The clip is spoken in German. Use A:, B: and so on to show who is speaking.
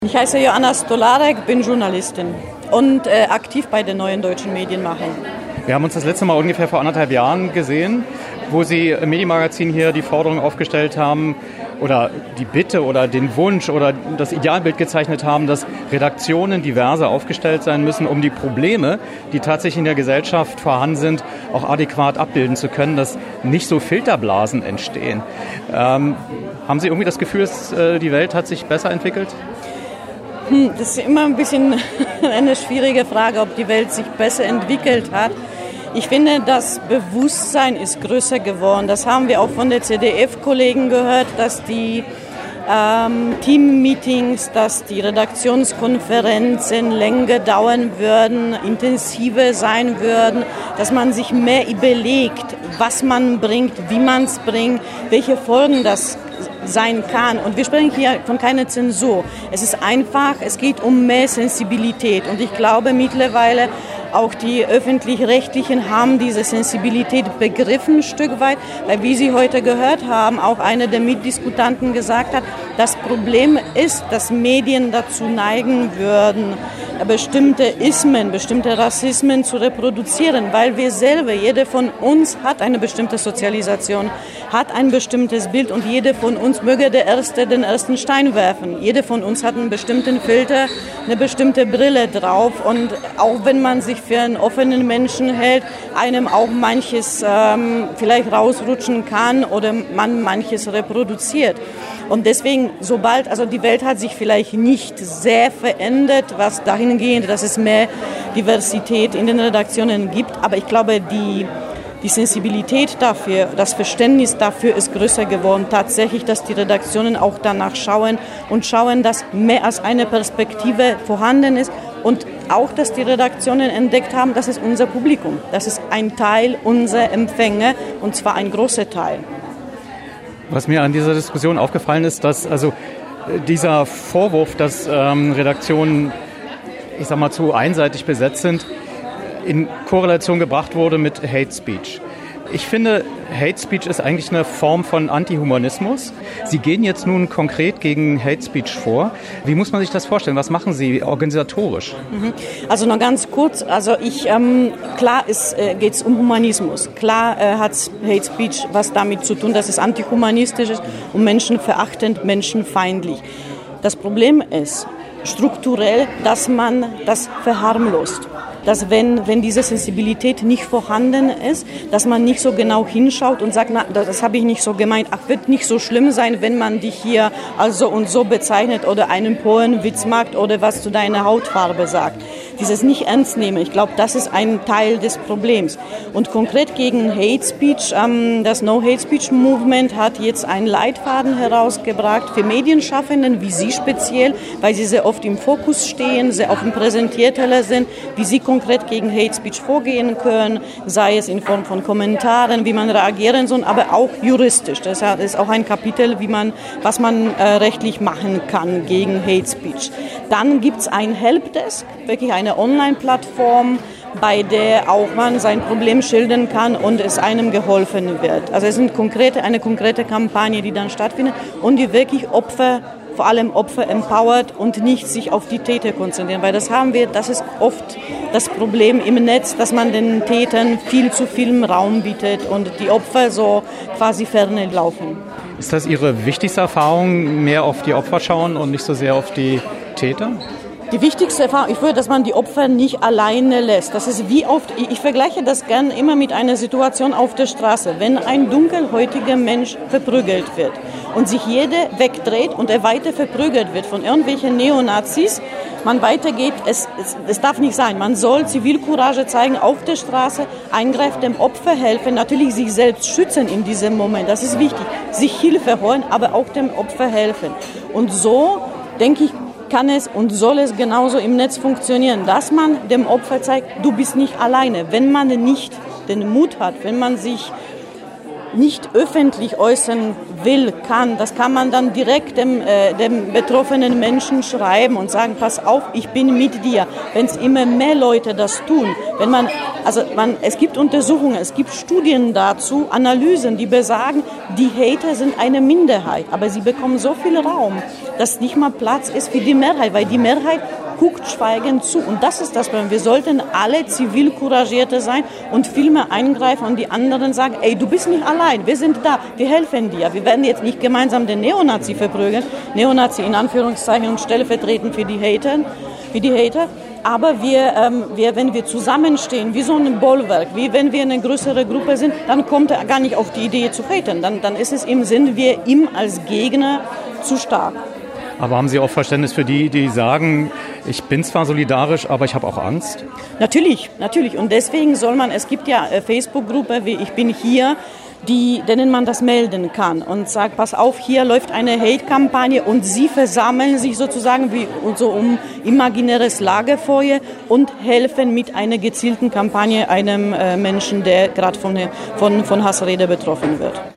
A: Ich heiße Joanna Stolarek, bin Journalistin und aktiv bei den Neuen Deutschen Medienmachern.
B: Wir haben uns das letzte Mal ungefähr vor 1,5 Jahren gesehen, wo Sie im Medienmagazin hier die Forderung aufgestellt haben oder die Bitte oder den Wunsch oder das Idealbild gezeichnet haben, dass Redaktionen diverser aufgestellt sein müssen, um die Probleme, die tatsächlich in der Gesellschaft vorhanden sind, auch adäquat abbilden zu können, dass nicht so Filterblasen entstehen. Haben Sie irgendwie das Gefühl, dass die Welt hat sich besser entwickelt?
A: Das ist immer ein bisschen eine schwierige Frage, ob die Welt sich besser entwickelt hat. Ich finde, das Bewusstsein ist größer geworden. Das haben wir auch von den ZDF-Kollegen gehört, dass die Team-Meetings, dass die Redaktionskonferenzen länger dauern würden, intensiver sein würden, dass man sich mehr überlegt, was man bringt, wie man es bringt, welche Folgen das sein kann. Und wir sprechen hier von keiner Zensur. Es ist einfach, es geht um mehr Sensibilität. Und ich glaube mittlerweile, auch die Öffentlich-Rechtlichen haben diese Sensibilität begriffen ein Stück weit, weil wie Sie heute gehört haben, auch einer der Mitdiskutanten gesagt hat, das Problem ist, dass Medien dazu neigen würden, bestimmte Ismen, bestimmte Rassismen zu reproduzieren, weil wir selber, jeder von uns hat eine bestimmte Sozialisation, hat ein bestimmtes Bild und jeder von uns möge den ersten Stein werfen. Jeder von uns hat einen bestimmten Filter, eine bestimmte Brille drauf und auch wenn man sich für einen offenen Menschen hält, einem auch manches vielleicht rausrutschen kann oder man manches reproduziert. Und deswegen, also die Welt hat sich vielleicht nicht sehr verändert, was dahingehend, dass es mehr Diversität in den Redaktionen gibt, aber ich glaube, die Sensibilität dafür, das Verständnis dafür ist größer geworden. Tatsächlich, dass die Redaktionen auch danach schauen, dass mehr als eine Perspektive vorhanden ist und auch, dass die Redaktionen entdeckt haben, das ist unser Publikum, das ist ein Teil unserer Empfänger und zwar ein großer Teil.
B: Was mir an dieser Diskussion aufgefallen ist, dass also dieser Vorwurf, dass Redaktionen, ich sag mal, zu einseitig besetzt sind, in Korrelation gebracht wurde mit Hate Speech. Ich finde, Hate Speech ist eigentlich eine Form von Antihumanismus. Sie gehen jetzt nun konkret gegen Hate Speech vor. Wie muss man sich das vorstellen? Was machen Sie organisatorisch?
A: Also noch ganz kurz, klar geht es um Humanismus. Klar hat Hate Speech was damit zu tun, dass es antihumanistisch ist und menschenverachtend, menschenfeindlich. Das Problem ist strukturell, dass man das verharmlost. Dass wenn diese Sensibilität nicht vorhanden ist, dass man nicht so genau hinschaut und sagt, na, das habe ich nicht so gemeint, wird nicht so schlimm sein, wenn man dich hier also und so bezeichnet oder einen Poenwitz macht oder was zu deiner Hautfarbe sagt. Dieses nicht ernst nehmen, ich glaube, das ist ein Teil des Problems. Und konkret gegen Hate Speech, das No Hate Speech Movement hat jetzt einen Leitfaden herausgebracht für Medienschaffenden, wie Sie speziell, weil sie sehr oft im Fokus stehen, sehr oft im Präsentierteller sind, wie sie konkret gegen Hate Speech vorgehen können, sei es in Form von Kommentaren, wie man reagieren soll, aber auch juristisch. Das ist auch ein Kapitel, was man rechtlich machen kann gegen Hate Speech. Dann gibt es ein Helpdesk, wirklich eine Online-Plattform, bei der auch man sein Problem schildern kann und es einem geholfen wird. Also es ist eine konkrete Kampagne, die dann stattfindet und die wirklich vor allem Opfer empowert und nicht sich auf die Täter konzentrieren, weil das ist oft das Problem im Netz, dass man den Tätern viel zu viel Raum bietet und die Opfer so quasi ferne laufen.
B: Ist das Ihre wichtigste Erfahrung, mehr auf die Opfer schauen und nicht so sehr auf die Täter?
A: Die wichtigste Erfahrung, ich würde, dass man die Opfer nicht alleine lässt. Das ist wie oft, ich vergleiche das gern immer mit einer Situation auf der Straße. Wenn ein dunkelhäutiger Mensch verprügelt wird und sich jeder wegdreht und er weiter verprügelt wird von irgendwelchen Neonazis, man weitergeht, es darf nicht sein. Man soll Zivilcourage zeigen auf der Straße, eingreifen, dem Opfer helfen, natürlich sich selbst schützen in diesem Moment, das ist wichtig, sich Hilfe holen, aber auch dem Opfer helfen. Und so, denke ich, kann es und soll es genauso im Netz funktionieren, dass man dem Opfer zeigt, du bist nicht alleine. Wenn man nicht den Mut hat, wenn man sich nicht öffentlich äußern will, das kann man dann direkt dem betroffenen Menschen schreiben und sagen, pass auf, ich bin mit dir. Wenn es immer mehr Leute das tun, es gibt Untersuchungen, es gibt Studien dazu, Analysen, die besagen, die Hater sind eine Minderheit, aber sie bekommen so viel Raum, dass nicht mal Platz ist für die Mehrheit, weil die Mehrheit guckt schweigend zu. Und das ist das Problem. Wir sollten alle Zivilcouragierte sein und viel mehr eingreifen und die anderen sagen, ey, du bist nicht allein, wir sind da, wir helfen dir. Wir werden jetzt nicht gemeinsam den Neonazi verprügeln, Neonazi in Anführungszeichen und stellvertretend für die Hater. Aber wenn wir zusammenstehen, wie so ein Bollwerk, wie wenn wir eine größere Gruppe sind, dann kommt er gar nicht auf die Idee zu haten. Dann ist es sind wir ihm als Gegner zu stark.
B: Aber haben Sie auch Verständnis für die sagen, ich bin zwar solidarisch, aber ich habe auch Angst?
A: Natürlich. Und deswegen es gibt ja Facebook-Gruppe wie Ich bin hier, denen man das melden kann und sagt, pass auf, hier läuft eine Hate-Kampagne und sie versammeln sich sozusagen um imaginäres Lagerfeuer und helfen mit einer gezielten Kampagne einem Menschen, der gerade von Hassrede betroffen wird.